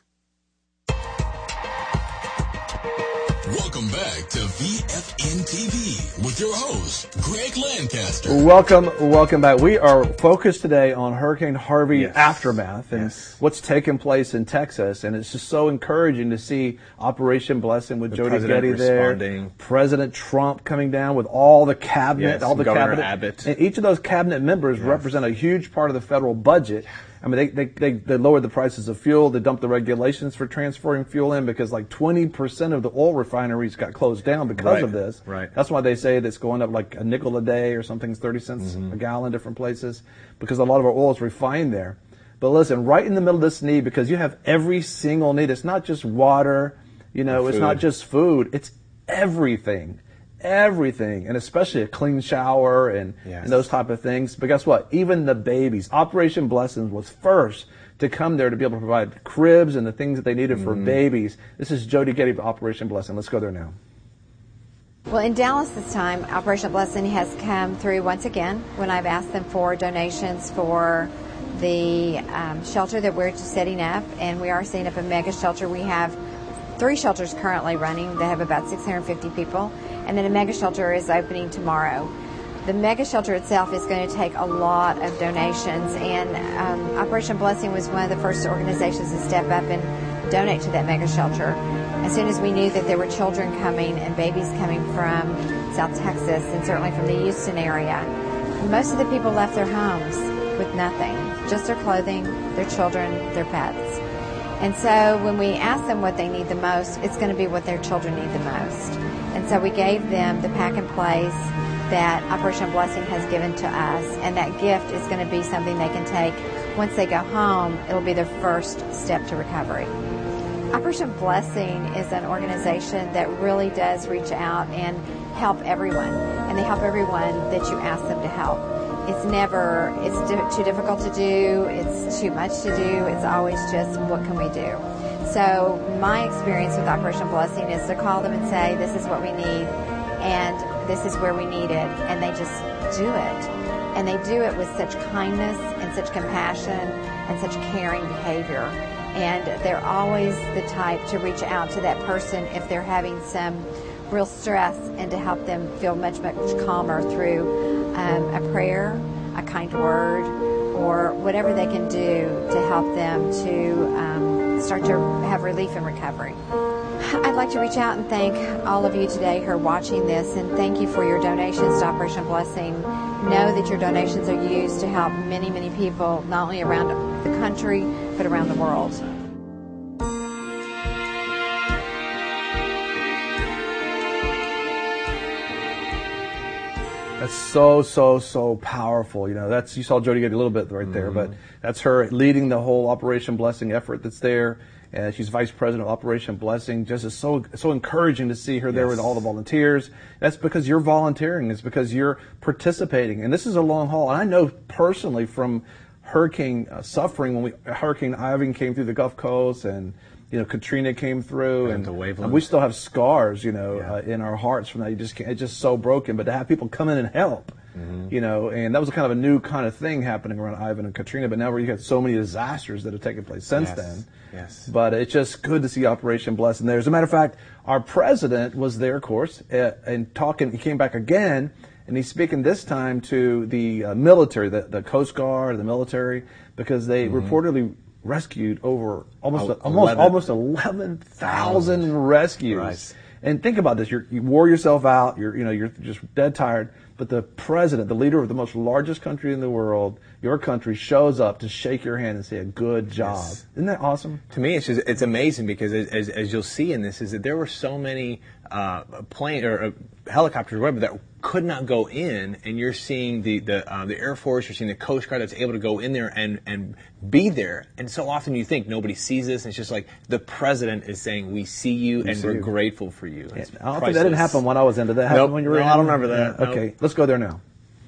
Welcome back to V F N T V with your host, Greg Lancaster. Welcome, welcome back. We are focused today on Hurricane Harvey yes. aftermath and yes. what's taken place in Texas. And it's just so encouraging to see Operation Blessing with the Jody Getty there. President Trump coming down with all the cabinet, yes, all the Governor cabinet. Abbott. And each of those cabinet members yes. represent a huge part of the federal budget. I mean, they, they, they, they lowered the prices of fuel. They dumped the regulations for transferring fuel in because like twenty percent of the oil refineries got closed down because right. of this. Right. That's why they say that's going up like a nickel a day or something's thirty cents mm-hmm. a gallon different places because a lot of our oil is refined there. But listen, right in the middle of this need, because you have every single need. It's not just water, you know, it's not just food. It's everything, everything, and especially a clean shower and, Yes. and those type of things. But guess what? Even the babies, Operation Blessings was first to come there to be able to provide cribs and the things that they needed for Mhm. babies. This is Jody Getty of Operation Blessing. Let's go there now. Well, in Dallas this time, Operation Blessing has come through once again when I've asked them for donations for the um, shelter that we're just setting up, and we are setting up a mega shelter. We have three shelters currently running that have about six hundred fifty people, and then a mega shelter is opening tomorrow. The mega shelter itself is going to take a lot of donations, and um, Operation Blessing was one of the first organizations to step up and donate to that mega shelter. As soon as we knew that there were children coming and babies coming from South Texas and certainly from the Houston area, most of the people left their homes with nothing, just their clothing, their children, their pets. And so when we ask them what they need the most, it's going to be what their children need the most. And so we gave them the pack and place that Operation Blessing has given to us, and that gift is going to be something they can take once they go home. It'll be their first step to recovery. Operation Blessing is an organization that really does reach out and help everyone, and they help everyone that you ask them to help. It's never, it's di- too difficult to do, it's too much to do, it's always just, what can we do? So my experience with Operation Blessing is to call them and say, this is what we need, and this is where we need it, and they just do it. And they do it with such kindness and such compassion and such caring behavior. And they're always the type to reach out to that person if they're having some real stress, and to help them feel much, much calmer through um, a prayer, a kind word, or whatever they can do to help them to um, start to have relief and recovery. I'd like to reach out and thank all of you today who are watching this, and thank you for your donations to Operation Blessing. Know that your donations are used to help many, many people, not only around the country, but around the world. That's so, so, so powerful. You know, that's, you saw Jody get a little bit right there, but that's her leading the whole Operation Blessing effort that's there. Uh, she's vice president of Operation Blessing. Just is so, so encouraging to see her there Yes. with all the volunteers. That's because you're volunteering. It's because you're participating. And this is a long haul. And I know personally from hurricane uh, suffering, when we, Hurricane Ivan came through the Gulf Coast, and you know, Katrina came through, and, and we still have scars, you know, yeah. uh, in our hearts from that. You just can't, it's just so broken. But to have people come in and help, mm-hmm. you know, and that was kind of a new kind of thing happening around Ivan and Katrina. But now we've had so many disasters that have taken place since yes. then. Yes. But it's just good to see Operation Blessing there. As a matter of fact, our president was there, of course, uh, and talking. He came back again, and he's speaking this time to the uh, military, the, the Coast Guard, the military, because they mm-hmm. reportedly rescued over almost Oh, almost eleven. almost eleven thousand rescues. Right. And think about this: you're, you wore yourself out. You're you know you're just dead tired. But the president, the leader of the most largest country in the world, your country, shows up to shake your hand and say a good job. Yes. Isn't that awesome? To me, it's just, it's amazing because as, as you'll see in this, is that there were so many uh, plane or uh, helicopters, or whatever, that could not go in, and you're seeing the the, uh, the Air Force, you're seeing the Coast Guard that's able to go in there and and be there. And so often you think nobody sees this, and it's just like the president is saying, "We see you, We and see we're you." grateful for you." Yeah, It's I don't think priceless. that didn't happen when I was in. Did that happen Nope. when you were No, in? I don't remember that. Yeah, Nope. okay, let's go there now.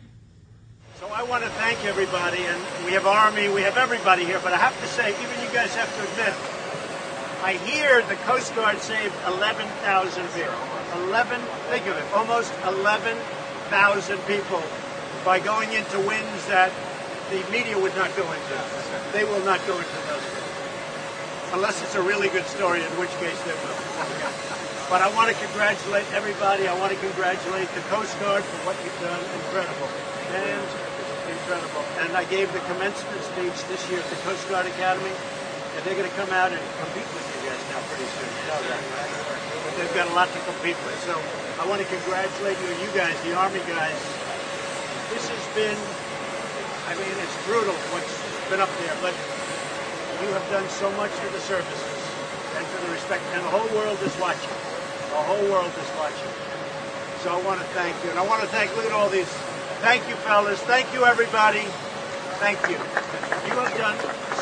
So I want to thank everybody, and we have Army, we have everybody here, but I have to say, even you guys have to admit, I hear the Coast Guard saved eleven thousand people. eleven, think of it, almost eleven thousand people by going into winds that the media would not go into. They will not go into those winds. Unless it's a really good story, in which case they will. But I want to congratulate everybody. I want to congratulate the Coast Guard for what you've done. Incredible. And incredible. And I gave the commencement speech this year at the Coast Guard Academy, and they're going to come out and compete with you guys now pretty soon. You know that, right? But they've got a lot to compete with. So I want to congratulate you, you guys, the Army guys. This has been, I mean, it's brutal what's been up there, but you have done so much for the services and for the respect, and the whole world is watching. The whole world is watching. So I want to thank you, and I want to thank, look at all these. Thank you, fellas. Thank you, everybody. Thank you. You have done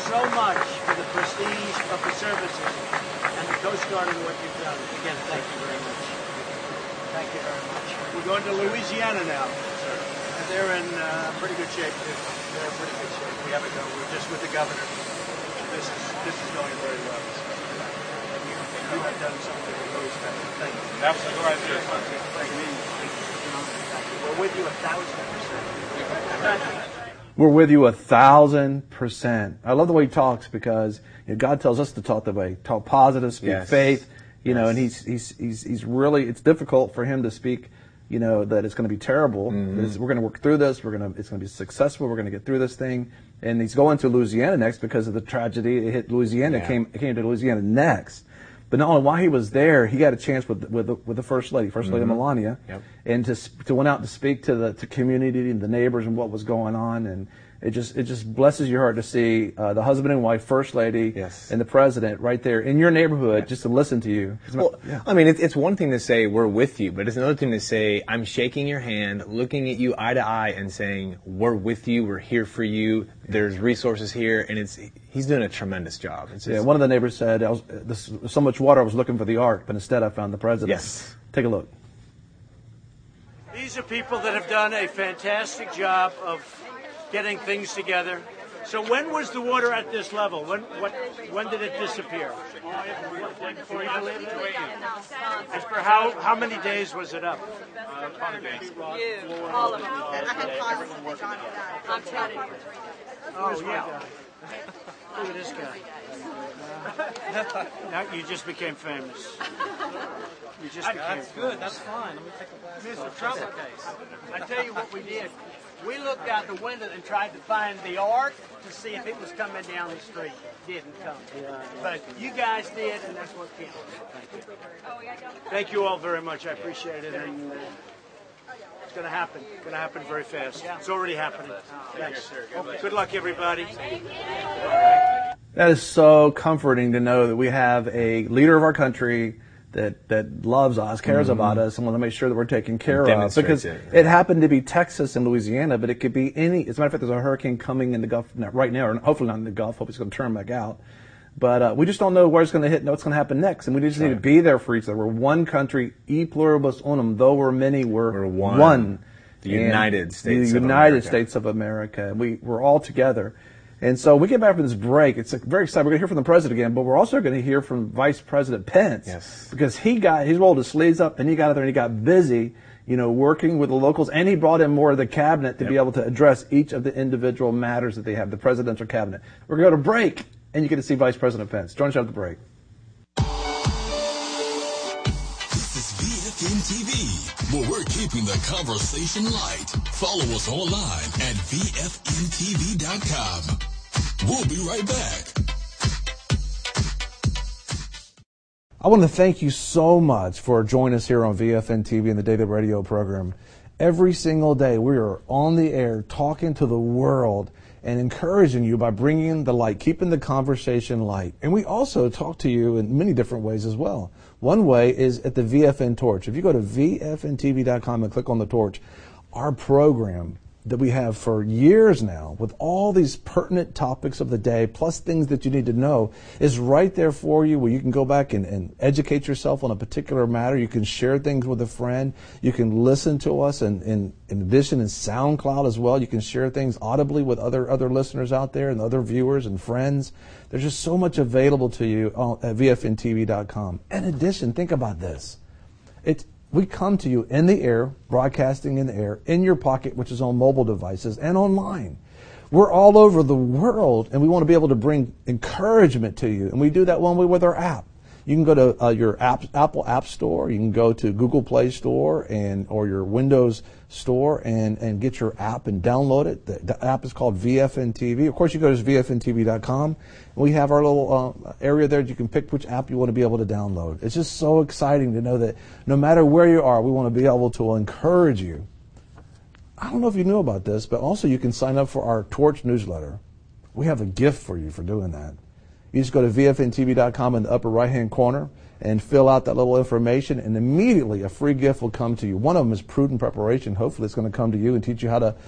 so much for the prestige of the services and the Coast Guard and what you've done. Again, thank you very much. Thank you very much. We're going to Louisiana now, sir. And they're in uh, pretty good shape, too. They're in pretty good shape. We haven't done, we're just with the governor. This is, this is going very well. And you, you have done something really special. Thank you. Absolutely right there. Thank you. We're with you a thousand percent. We're with you a thousand percent. I love the way he talks because you know, God tells us to talk that way. Talk positive, speak Yes. faith. You Yes. know, and he's he's he's he's really. It's difficult for him to speak. You know that it's going to be terrible. Mm-hmm. It's, we're going to work through this. We're going to. It's going to be successful. We're going to get through this thing. And he's going to Louisiana next because of the tragedy. It hit Louisiana. Yeah. Came it came to Louisiana next. But not only while he was there, he got a chance with with the, with the First Lady, First Lady Mhm. Melania, Yep. and to sp- to went out to speak to the to community and the neighbors and what was going on, and it just it just blesses your heart to see uh, the husband and wife, First Lady, Yes. and the President right there in your neighborhood, just to listen to you. Well, Yeah. I mean, it's, it's one thing to say we're with you, but it's another thing to say I'm shaking your hand, looking at you eye to eye, and saying we're with you, we're here for you. There's resources here, and it's he's doing a tremendous job. It's just, Yeah, one of the neighbors said, I was, "This so much water, I was looking for the ark, but instead I found the President." Yes. Take a look. These are people that have done a fantastic job of getting things together. So when was the water at this level? When what when did it disappear? Before you leave it? And for how how many days was it up? Uh, probably days. All of them. I'm telling you. Oh yeah. Look at this guy. Now you just became famous. You just became That's good. That's fine. Let me take a glass. Mister Trump case. I tell you what we did. We looked out the window and tried to find the ark to see if it was coming down the street. Didn't come. But you guys did, and that's what counts. Thank you. Thank you all very much. I appreciate it. And uh, it's going to happen. It's going to happen very fast. It's already happening. Thanks. Good luck, everybody. That is so comforting to know that we have a leader of our country that that loves us, cares Mhm. about us, and wants to make sure that we're taken care of. Demonstrates Because it. it happened to be Texas and Louisiana, but it could be any. As a matter of fact, there's a hurricane coming in the Gulf not right now, or hopefully not in the Gulf. Hope it's going to turn back out. But uh, we just don't know where it's going to hit, know what's going to happen next, and we just need to be there for each other. We're one country, e pluribus unum. Though we're many, we're, We're one. one. The And United States The of United America. States of America. We we're all together. And so we get back from this break. It's very exciting. We're going to hear from the president again, but we're also going to hear from Vice President Pence. Yes. Because he got, he rolled his sleeves up and he got out there and he got busy, you know, working with the locals, and he brought in more of the cabinet to be able to address each of the individual matters that they have, the presidential cabinet. We're going to go to break, and you get to see Vice President Pence. Join us after the break. This is V F N T V, where we're keeping the conversation light. Follow us online at V F N T V dot com. We'll be right back. I want to thank you so much for joining us here on V F N T V and the Daily Radio program. Every single day we are on the air talking to the world and encouraging you by bringing the light, keeping the conversation light. And we also talk to you in many different ways as well. One way is at the V F N Torch. If you go to V F N T V dot com and click on the torch, our program that we have for years now with all these pertinent topics of the day, plus things that you need to know, is right there for you, where you can go back and, and educate yourself on a particular matter. You can share things with a friend. You can listen to us, and in, in addition, in SoundCloud as well. You can share things audibly with other other listeners out there and other viewers and friends. There's just so much available to you at V F N T V dot com. In addition, think about this. It's We come to you in the air, broadcasting in the air, in your pocket, which is on mobile devices, and online. We're all over the world, and we want to be able to bring encouragement to you. And we do that one way with our app. You can go to uh, your app, Apple App Store. You can go to Google Play Store and or your Windows Store and, and get your app and download it. The, the app is called V F N T V. Of course, you go to V F N T V dot com. We have our little uh, area there that you can pick which app you want to be able to download. It's just so exciting to know that no matter where you are, we want to be able to encourage you. I don't know if you knew about this, but also you can sign up for our Torch newsletter. We have a gift for you for doing that. You just go to V F N T V dot com in the upper right-hand corner and fill out that little information, and immediately a free gift will come to you. One of them is Prudent Preparation. Hopefully it's going to come to you and teach you how to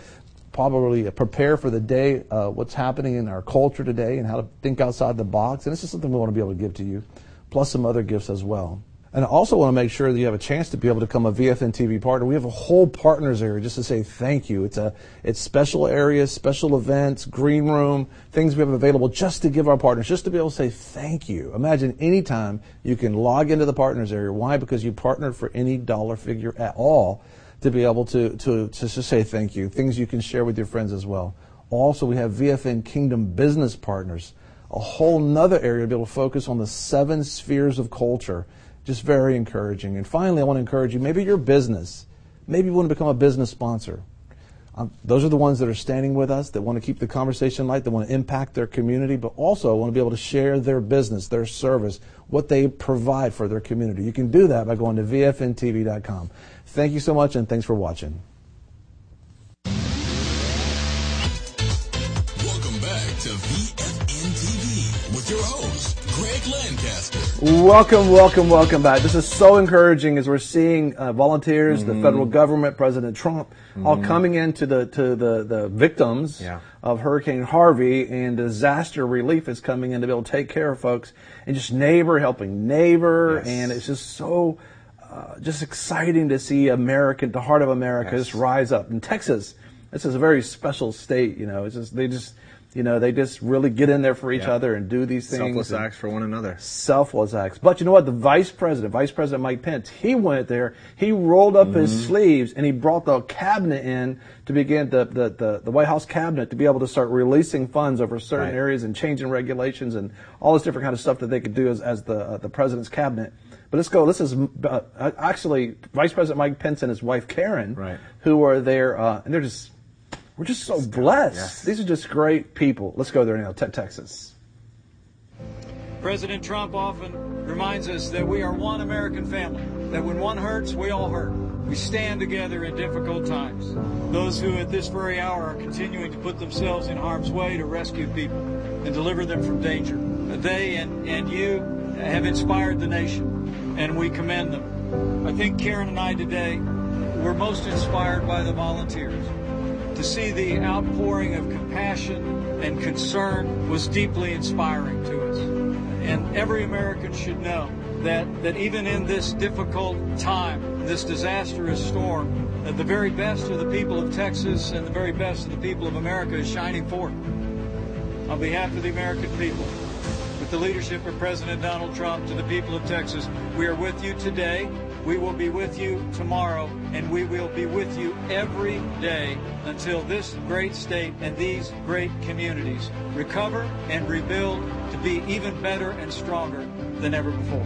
probably prepare for the day, uh, what's happening in our culture today and how to think outside the box. And it's just something we want to be able to give to you, plus some other gifts as well. And I also want to make sure that you have a chance to be able to become a V F N T V partner. We have a whole partners area just to say thank you. It's a it's special areas, special events, green room, things we have available just to give our partners, just to be able to say thank you. Imagine anytime you can log into the partners area. Why? Because you partnered for any dollar figure at all to be able to, to, to just say thank you. Things you can share with your friends as well. Also, we have V F N Kingdom Business Partners, a whole nother area to be able to focus on the seven spheres of culture. Just very encouraging. And finally, I want to encourage you, maybe your business, maybe you want to become a business sponsor. Um, those are the ones that are standing with us, that want to keep the conversation light, that want to impact their community, but also want to be able to share their business, their service, what they provide for their community. You can do that by going to V F N T V dot com. Thank you so much, and thanks for watching. Welcome back to V F N T V with your host, Greg Lancaster. Welcome, welcome, welcome back. This is so encouraging as we're seeing uh, volunteers, Mm-hmm. the federal government, President Trump, Mm-hmm. all coming into the to the, the victims Yeah. of Hurricane Harvey, and disaster relief is coming in to be able to take care of folks, and just neighbor helping neighbor, Yes. and it's just so uh, just exciting to see America, the heart of America, Yes. just rise up. In Texas, this is a very special state. You know, it's just they just. You know, they just really get in there for each Yeah. other and do these things. Selfless and- acts for one another. Selfless acts. But you know what? The vice president, Vice President Mike Pence, he went there, he rolled up his Mm-hmm. sleeves, and he brought the cabinet in to begin, the, the, the, the White House cabinet, to be able to start releasing funds over certain Right. areas and changing regulations and all this different kind of stuff that they could do as, as the, uh, the president's cabinet. But let's go. This is uh, actually Vice President Mike Pence and his wife Karen, Right. who are there, uh, and they're just, we're just so blessed. Yes. These are just great people. Let's go there now, Te- Texas. President Trump often reminds us that we are one American family, that when one hurts, we all hurt. We stand together in difficult times. Those who at this very hour are continuing to put themselves in harm's way to rescue people and deliver them from danger. They and, and you have inspired the nation, and we commend them. I think Karen and I today were most inspired by the volunteers. To see the outpouring of compassion and concern was deeply inspiring to us. And every American should know that, that even in this difficult time, this disastrous storm, that the very best of the people of Texas and the very best of the people of America is shining forth. On behalf of the American people, with the leadership of President Donald Trump, to the people of Texas, we are with you today. We will be with you tomorrow, and we will be with you every day until this great state and these great communities recover and rebuild to be even better and stronger than ever before.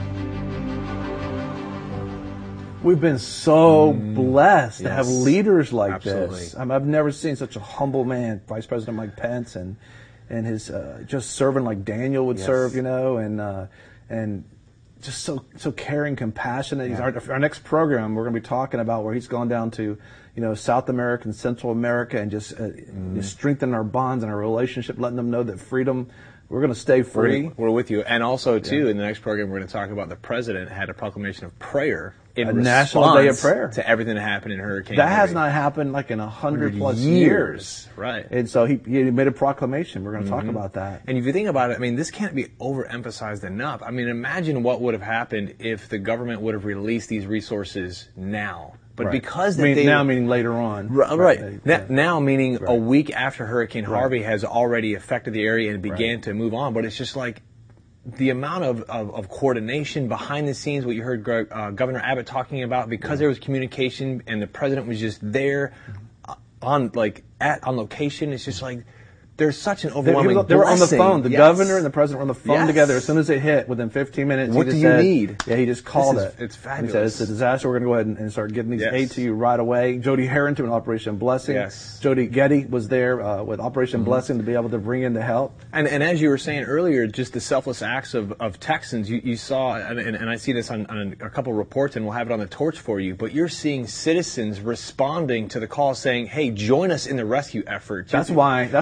We've been so blessed to have yes. leaders like Absolutely. this. I mean, I've never seen such a humble man, Vice President Mike Pence, and and his uh, just serving like Daniel would Yes. serve, you know, and uh, and just so so caring, compassionate. He's Yeah. our, our next program, we're going to be talking about where he's gone down to, you know, South America and Central America, and just, uh, just strengthening our bonds and our relationship, letting them know that freedom. We're going to stay free. We're, we're with you. And also, too, Yeah. in the next program, we're going to talk about the president had a proclamation of prayer in A response national day of prayer to everything that happened in Hurricane That has Harvey. not happened like in a hundred plus years. years. Right. And so he, he made a proclamation. We're going to Mhm. talk about that. And if you think about it, I mean, this can't be overemphasized enough. I mean, imagine what would have happened if the government would have released these resources now. But Right. because I that mean, they now meaning later on. Right. Right. Now, now meaning Right. a week after Hurricane Right. Harvey has already affected the area and began Right. to move on. But it's just like the amount of, of, of coordination behind the scenes, what you heard Greg, uh, Governor Abbott talking about, because there was communication and the president was just there uh, on like at on location. It's just like there's such an They, overwhelming he was- they were on the blessing. phone. The Yes. governor and the president were on the phone Yes. together. As soon as it hit, within fifteen minutes, What he just do you said, need? Yeah, he just called This it. is- it's He fabulous. said, it's a disaster. We're going to go ahead and, and start getting these Yes. aid to you right away. Jody Harrington with Operation Blessing. Yes. Jody Getty was there uh, with Operation Mhm. Blessing to be able to bring in the help. And, and as you were saying earlier, just the selfless acts of, of Texans, you, you saw, and, and, and I see this on, on a couple of reports, and we'll have it on the torch for you, but you're seeing citizens responding to the call saying, hey, join us in the rescue effort. That's why. That's why they're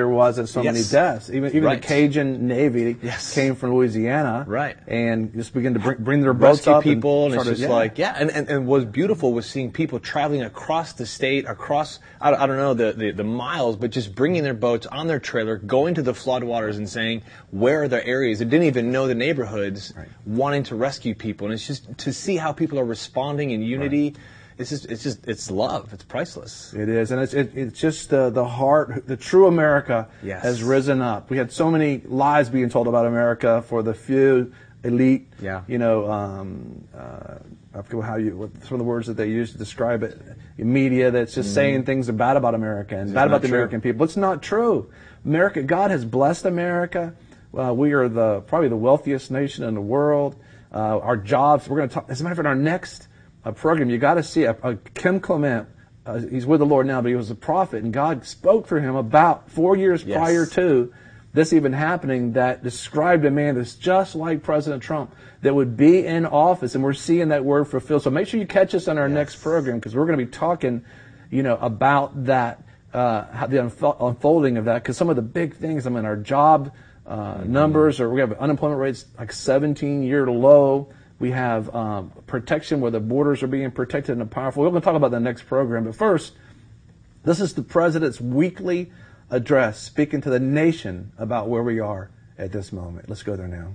wasn't so Yes. many deaths. Even even Right. the Cajun Navy Yes. came from Louisiana, right, and just began to bring, bring their boats rescue up people, and, and it's started- just yeah. like yeah. And, and and what's beautiful was seeing people traveling across the state, across I, don't- I don't know the, the the miles, but just bringing their boats on their trailer, going to the floodwaters, and saying where are the areas they didn't even know the neighborhoods, right. wanting to rescue people, and it's just to see how people are responding in unity. Right. It's just, it's just, it's love. It's priceless. It is, and it's it, it's just uh, the heart. The true America Yes. has risen up. We had so many lies being told about America for the few elite. Yeah. You know, um, uh, I forget how you what some of the words that they use to describe it. Media that's just Mhm. saying things bad about America and It's bad not about the true. American people. It's not true. America, God has blessed America. Uh, we are the probably the wealthiest nation in the world. Uh, our jobs. We're going to talk. As a matter of fact, our next a program, you got to see a, a Kim Clement. Uh, he's with the Lord now, but he was a prophet, and God spoke through him about four years Yes. prior to this even happening that described a man that's just like President Trump that would be in office, and we're seeing that word fulfilled. So make sure you catch us on our yes. next program because we're going to be talking, you know, about that, uh, how the unfo- unfolding of that. Because some of the big things, I mean, our job uh, mm-hmm. numbers, or we have unemployment rates like seventeen-year low. We have um, protection where the borders are being protected and powerful. We're going to talk about the next program. But first, this is the President's weekly address speaking to the nation about where we are at this moment. Let's go there now.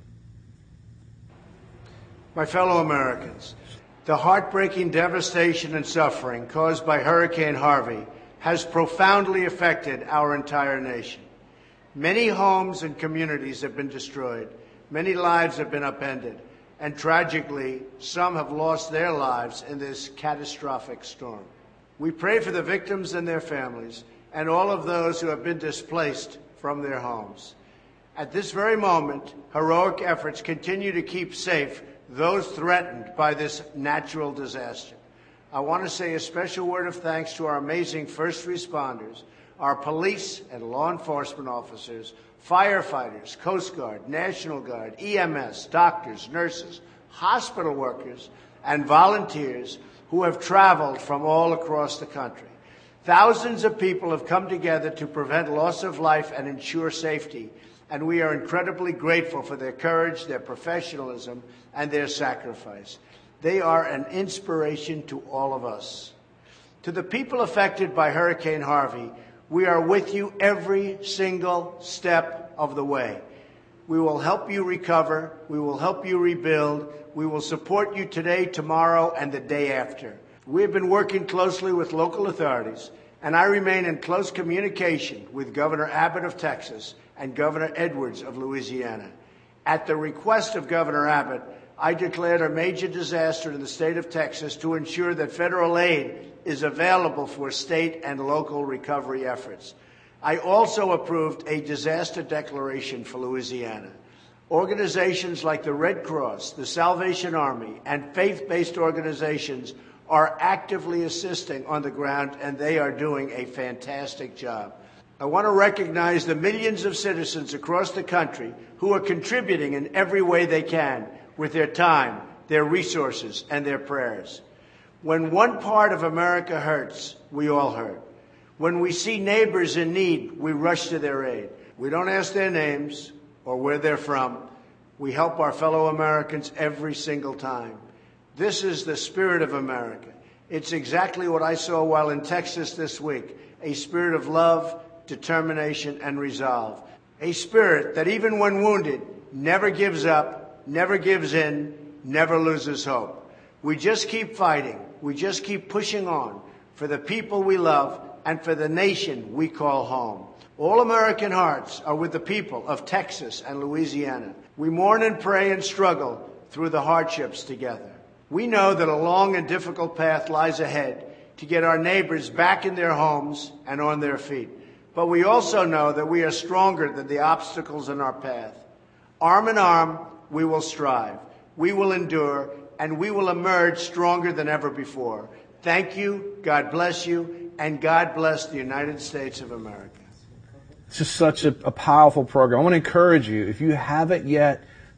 My fellow Americans, the heartbreaking devastation and suffering caused by Hurricane Harvey has profoundly affected our entire nation. Many homes and communities have been destroyed. Many lives have been upended. And tragically, some have lost their lives in this catastrophic storm. We pray for the victims and their families and all of those who have been displaced from their homes. At this very moment, heroic efforts continue to keep safe those threatened by this natural disaster. I want to say a special word of thanks to our amazing first responders, our police and law enforcement officers, firefighters, Coast Guard, National Guard, E M S, doctors, nurses, hospital workers, and volunteers who have traveled from all across the country. Thousands of people have come together to prevent loss of life and ensure safety, and we are incredibly grateful for their courage, their professionalism, and their sacrifice. They are an inspiration to all of us. To the people affected by Hurricane Harvey, we are with you every single step of the way. We will help you recover. We will help you rebuild. We will support you today, tomorrow, and the day after. We have been working closely with local authorities, and I remain in close communication with Governor Abbott of Texas and Governor Edwards of Louisiana. At the request of Governor Abbott, I declared a major disaster in the state of Texas to ensure that federal aid is available for state and local recovery efforts. I also approved a disaster declaration for Louisiana. Organizations like the Red Cross, the Salvation Army, and faith-based organizations are actively assisting on the ground, and they are doing a fantastic job. I want to recognize the millions of citizens across the country who are contributing in every way they can with their time, their resources, and their prayers. When one part of America hurts, we all hurt. When we see neighbors in need, we rush to their aid. We don't ask their names or where they're from. We help our fellow Americans every single time. This is the spirit of America. It's exactly what I saw while in Texas this week, a spirit of love, determination, and resolve. A spirit that even when wounded, never gives up, never gives in, never loses hope. We just keep fighting. We just keep pushing on for the people we love and for the nation we call home. All American hearts are with the people of Texas and Louisiana. We mourn and pray and struggle through the hardships together. We know that a long and difficult path lies ahead to get our neighbors back in their homes and on their feet. But we also know that we are stronger than the obstacles in our path. Arm in arm, we will strive. We will endure, and we will emerge stronger than ever before. Thank you, God bless you, and God bless the United States of America. It's just such a, a powerful program. I want to encourage you, if you haven't yet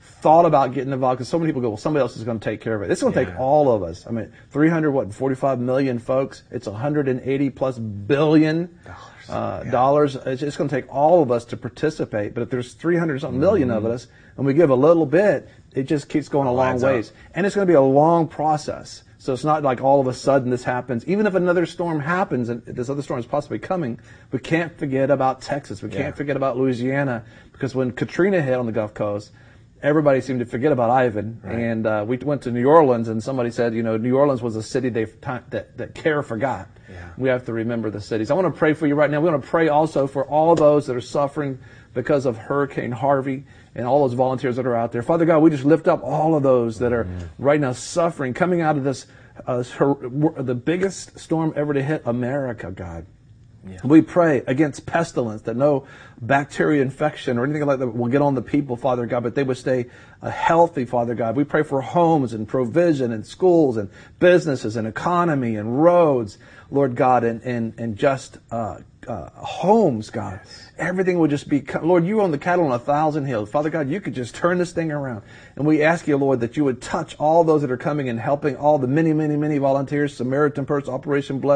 thought about getting involved, because so many people go, well, somebody else is going to take care of it. It's going to Yeah. take all of us. I mean, three hundred, what, forty-five million folks. It's one hundred eighty plus billion uh, dollars. It's, it's going to take all of us to participate. But if there's three hundred something million Mm-hmm. of us, and we give a little bit, it just keeps going a long adds up. ways. And it's going to be a long process. So it's not like all of a sudden this happens. Even if another storm happens, and this other storm is possibly coming, we can't forget about Texas. We Yeah. can't forget about Louisiana, because when Katrina hit on the Gulf Coast, everybody seemed to forget about Ivan. Right. And uh, we went to New Orleans, and somebody said, you know, New Orleans was a city they that, that CARE forgot. Yeah. We have to remember the cities. I want to pray for you right now. We want to pray also for all those that are suffering because of Hurricane Harvey and all those volunteers that are out there. Father God, we just lift up all of those that are right now suffering, coming out of this, uh, her, the biggest storm ever to hit America, God. Yeah. We pray against pestilence, that no bacteria infection or anything like that will get on the people, Father God, but they would stay uh, healthy, Father God. We pray for homes and provision and schools and businesses and economy and roads, Lord God, and, and, and just uh, uh, homes, God. Yes. Everything would just be, Lord, you own the cattle on a thousand hills. Father God, you could just turn this thing around. And we ask you, Lord, that you would touch all those that are coming and helping, all the many, many, many volunteers, Samaritan Purse, Operation Bless.